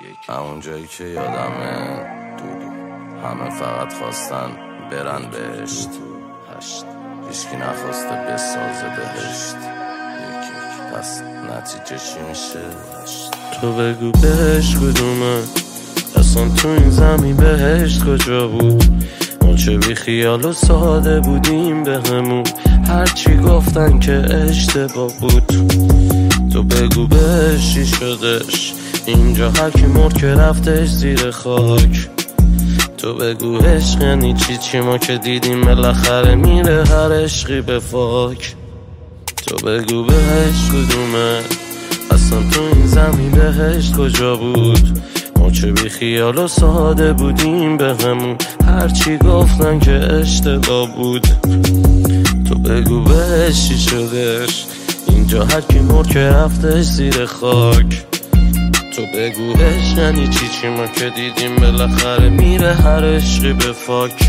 همون جایی که یادمه همه فقط خواستن برن بهشت، هیچکی نخواسته بسازه بهشت. پس نتیجه چی میشه؟ تو بگو بهشت کدومه؟ اصلا تو این زمین بهشت کجا بود؟ ما چه بی خیال و ساده بودیم به همون، هرچی گفتن که اشتباه بود. تو بگو بهشت چی شدش؟ اینجا هرکی مرد که رفتش زیر خاک. تو بگو عشق یعنی چی ما که دیدیم بالاخره میره هر عشقی به فاک. تو بگو بهشت کدومه؟ اصلا تو این زمین بهشت کجا بود؟ ما چه بی خیال و ساده بودیم به همون، هرچی گفتن که اشتباه بود. تو بگو بهشت چی شدش؟ اینجا هرکی مرد که رفتش زیر خاک. تو بگو عشق یعنی چی ما که دیدیم بالاخره میره هر عشقی به فاک.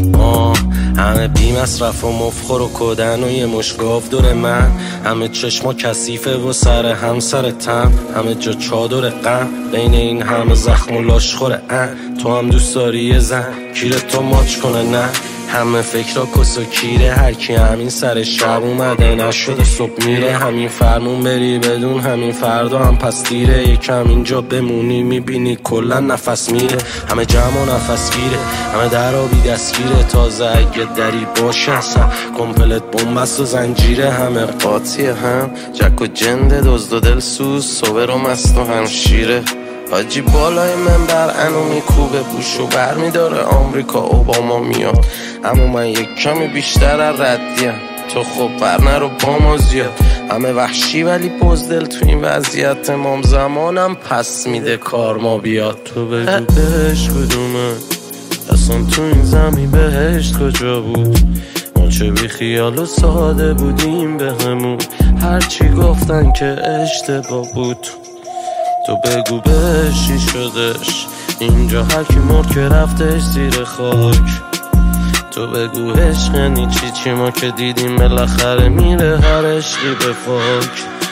همه بی مصرف و مفخور و کدن و یه مشگاف دور من، همه چشما کثیفه و سر هم سر تن، همه جا چادر غم بین این همه زخم و لاشخور تو هم دوست داری یه زن کیره تو ماچ کنه؟ نه همه فکرها کس و کیره، هرکی همین سر شب اومده نشده صبح میره. همین فرمون بری بدون همین فردا هم پس دیره، یکم اینجا بمونی میبینی کلا نفس میره. همه جمع و نفس گیره، همه درابی دستگیره، تازه اگه دری باشه اصلا کمپلت بومبست و زنجیره. همه قاطیه هم جک و جنده دزد و دلسوز صبر و مست و همشیره. حاجی بالای منبر انو میکوبه بوشو بر میداره آمریکا اوباما میاد، اما من یک کمی بیشتر از ردیم. تو خب برنه رو با ما زیاد، همه وحشی ولی بزدل تو این وضعیت امام زمانم پس میده کار ما بیاد. تو بگو بهشت کدومه؟ اصلا تو این زمین بهشت کجا بود؟ ما چه بی خیال و ساده بودیم به همون، هرچی گفتن که اشتباه بود. تو بگو بهشت چی شدش؟ اینجا هرکی مرد که رفتش زیر خاک. تو بگو عشق یعنی چی ما که دیدیم بالاخره میره هر عشقی به فاک.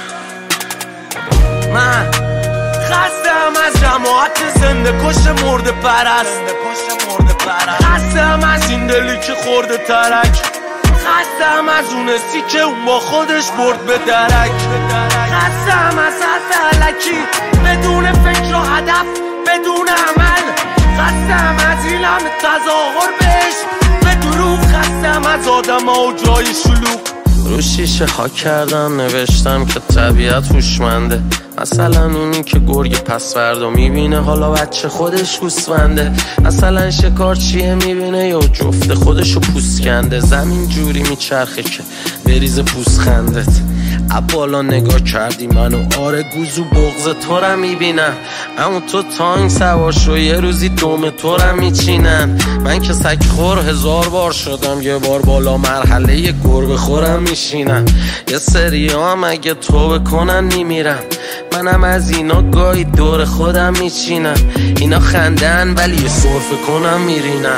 من خستم از جماعت زنده کش مرده پرست، خستم از این دلی که خورده ترک، خستم از اون سی که اون با خودش برد به درک، خستم از حرف علکی بدون فکر و هدف بدون عمل، خستم از این همه تظاهر بهش به دروغ، خستم از آدم ها و جای شلوغ. رو شیشه ها کردم نوشتم که طبیعت هوشمنده، مثلا اونی که گرگ پس فردا میبینه حالا بچه خودش گوسفنده، مثلا شکارچیه میبینه یا جفت خودشو پوست کنده. زمین جوری میچرخه که بریز پوست خندت. بالا نگاه کردی منو آره گوزو بغض تو رو میبینم، اما تو تانگ سوار شو یه روزی دوم تو رو میچینن. من که سگ خور 1000 بار شدم، یه بار بالا مرحله یه گربه خورم میشینم. یه سری هم اگه تو بکنن میمیرم، منم از اینا گاهی دور خودم میچینم. اینا خندن ولی یه سرفه کنم میرینم.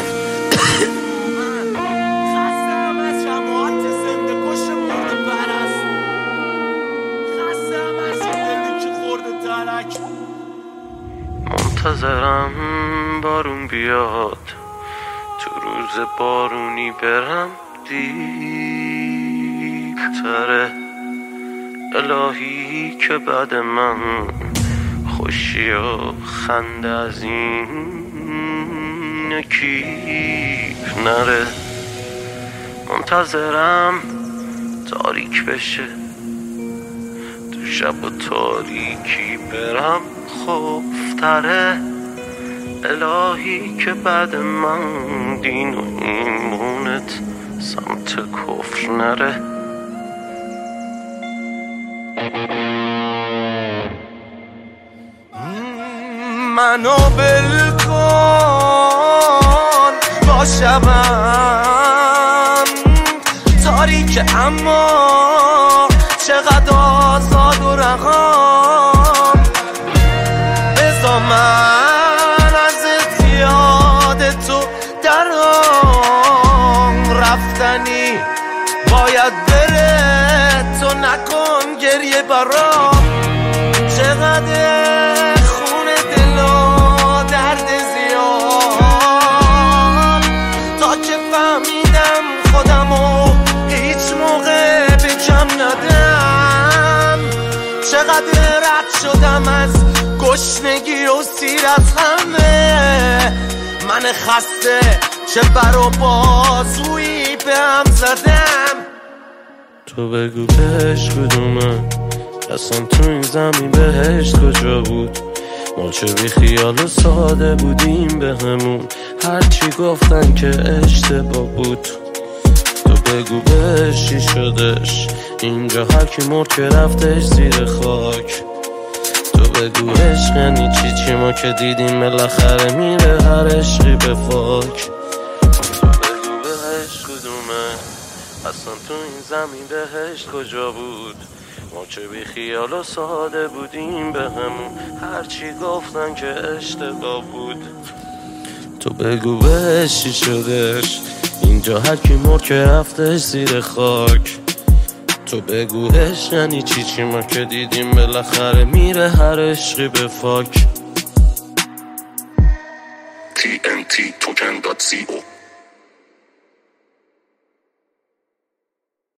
منتظرم بارون بیاد، تو روز بارونی برم دیپتره. الهی که بعد من خوشی و خنده از این کیف نره. منتظرم تاریک بشه، تو شب و تاریکی برم خوفتره. الهی که بعد من دین و ایمونت سمت کفر نره. منو بلکن با شبم تاریک، اما چقدر آزاد و رهام. بذار من از یاد تو درام رفتنی باید بره، تو نکن گریه برام. چقدر خون دلم چقدر رد شدم از گشنگی و سیر از همه، من خسته چه بر و بازویی به هم زدم. تو بگو بهش کدومه، اصلا تو این زمین بهشت کجا بود؟ ما چه بی خیال و ساده بودیم به همون، هرچی گفتن که اشتباه بود. تو بگو بهش چی شدش، اینجا هرکی مرد که رفتش زیر خاک. تو بگو عشق یعنی چی ما که دیدیم بالاخره میره هر عشقی به فاک. تو بگو بهش کدومه، اصلا تو این زمین بهشت کجا بود؟ ما چه بی خیال و ساده بودیم به همون، هرچی گفتن که اشتباه بود. تو بگو بهش چی شدش، اینجا هرکی مرد که رفتش زیر خاک. تو بگو عشق یعنی چی ما که دیدیم بالاخره میره هر عشقی به فاک. TNT Token.co